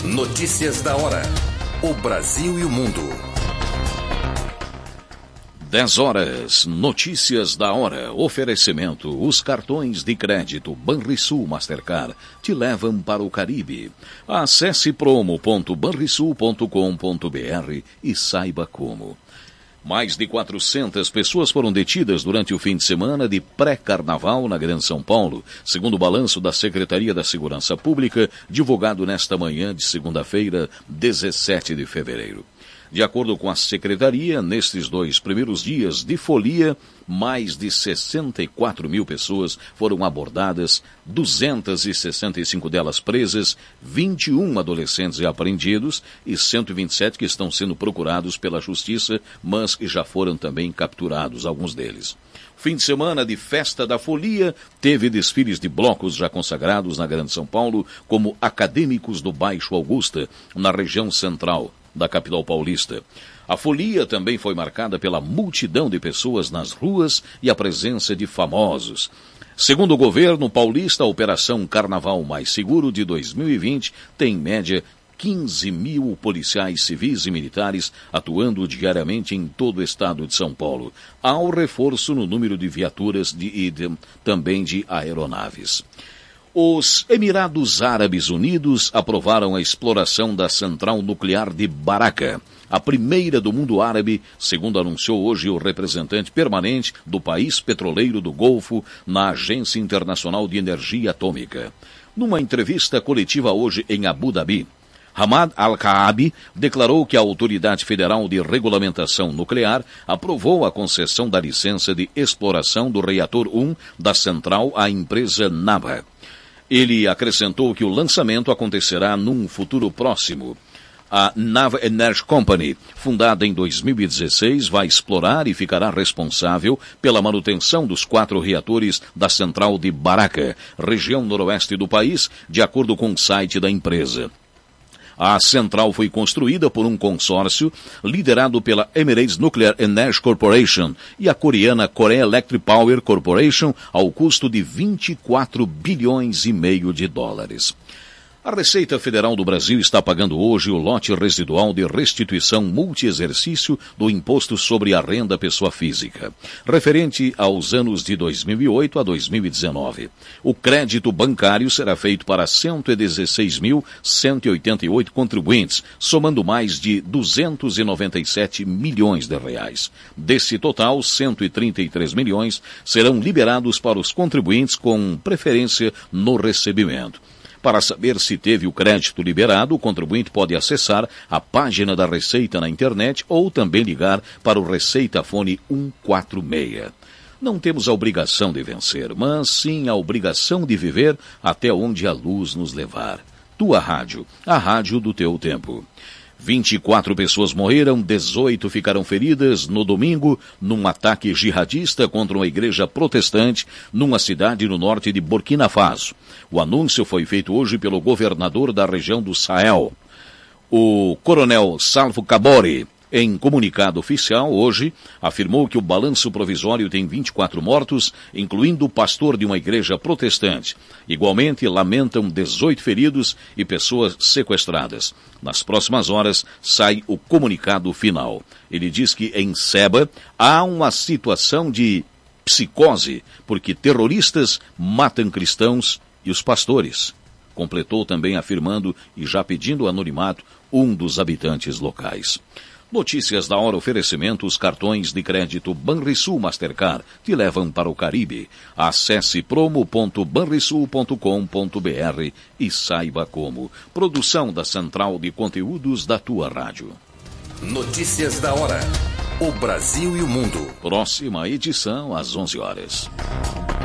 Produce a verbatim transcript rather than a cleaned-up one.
Notícias da hora. O Brasil e o mundo. dez horas, notícias da hora, oferecimento, os cartões de crédito Banrisul Mastercard te levam para o Caribe. Acesse promo ponto banrisul ponto com ponto br e saiba como. Mais de quatrocentas pessoas foram detidas durante o fim de semana de pré-carnaval na Grande São Paulo, segundo o balanço da Secretaria da Segurança Pública, divulgado nesta manhã de segunda-feira, dezessete de fevereiro. De acordo com a Secretaria, nestes dois primeiros dias de folia, mais de sessenta e quatro mil pessoas foram abordadas, duzentas e sessenta e cinco delas presas, vinte e um adolescentes apreendidos e cento e vinte e sete que estão sendo procurados pela Justiça, mas que já foram também capturados, alguns deles. Fim de semana de Festa da Folia teve desfiles de blocos já consagrados na Grande São Paulo, como Acadêmicos do Baixo Augusta, na região central da capital paulista. A folia também foi marcada pela multidão de pessoas nas ruas e a presença de famosos. Segundo o governo paulista, a Operação Carnaval Mais Seguro de dois mil e vinte tem, em média, quinze mil policiais civis e militares atuando diariamente em todo o estado de São Paulo. Há um reforço no número de viaturas de, e de, também de aeronaves. Os Emirados Árabes Unidos aprovaram a exploração da central nuclear de Baraca, a primeira do mundo árabe, segundo anunciou hoje o representante permanente do país petroleiro do Golfo na Agência Internacional de Energia Atômica. Numa entrevista coletiva hoje em Abu Dhabi, Hamad Al-Kaabi declarou que a Autoridade Federal de Regulamentação Nuclear aprovou a concessão da licença de exploração do reator um da central à empresa Nava. Ele acrescentou que o lançamento acontecerá num futuro próximo. A Nava Energy Company, fundada em dois mil e dezesseis, vai explorar e ficará responsável pela manutenção dos quatro reatores da central de Baraca, região noroeste do país, de acordo com o site da empresa. A central foi construída por um consórcio liderado pela Emirates Nuclear Energy Corporation e a coreana Korea Electric Power Corporation ao custo de vinte e quatro bilhões e meio de dólares. A Receita Federal do Brasil está pagando hoje o lote residual de restituição multi-exercício do Imposto sobre a Renda Pessoa Física, referente aos anos de dois mil e oito a dois mil e dezenove. O crédito bancário será feito para cento e dezesseis mil cento e oitenta e oito contribuintes, somando mais de duzentos e noventa e sete milhões de reais. Desse total, cento e trinta e três milhões serão liberados para os contribuintes com preferência no recebimento. Para saber se teve o crédito liberado, o contribuinte pode acessar a página da Receita na internet ou também ligar para o Receita Fone cento e quarenta e seis. Não temos a obrigação de vencer, mas sim a obrigação de viver até onde a luz nos levar. Tua rádio, a rádio do teu tempo. vinte e quatro pessoas morreram, dezoito ficaram feridas no domingo num ataque jihadista contra uma igreja protestante numa cidade no norte de Burkina Faso. O anúncio foi feito hoje pelo governador da região do Sahel, o coronel Salvo Kabore. Em comunicado oficial, hoje, afirmou que o balanço provisório tem vinte e quatro mortos, incluindo o pastor de uma igreja protestante. Igualmente, lamentam dezoito feridos e pessoas sequestradas. Nas próximas horas, sai o comunicado final. Ele diz que em Seba há uma situação de psicose, porque terroristas matam cristãos e os pastores. Completou também afirmando e já pedindo anonimato um dos habitantes locais. Notícias da hora, oferecimento, os cartões de crédito Banrisul Mastercard te levam para o Caribe. Acesse promo ponto banrisul ponto com ponto br e saiba como. Produção da Central de Conteúdos da tua rádio. Notícias da hora. O Brasil e o mundo. Próxima edição às onze horas.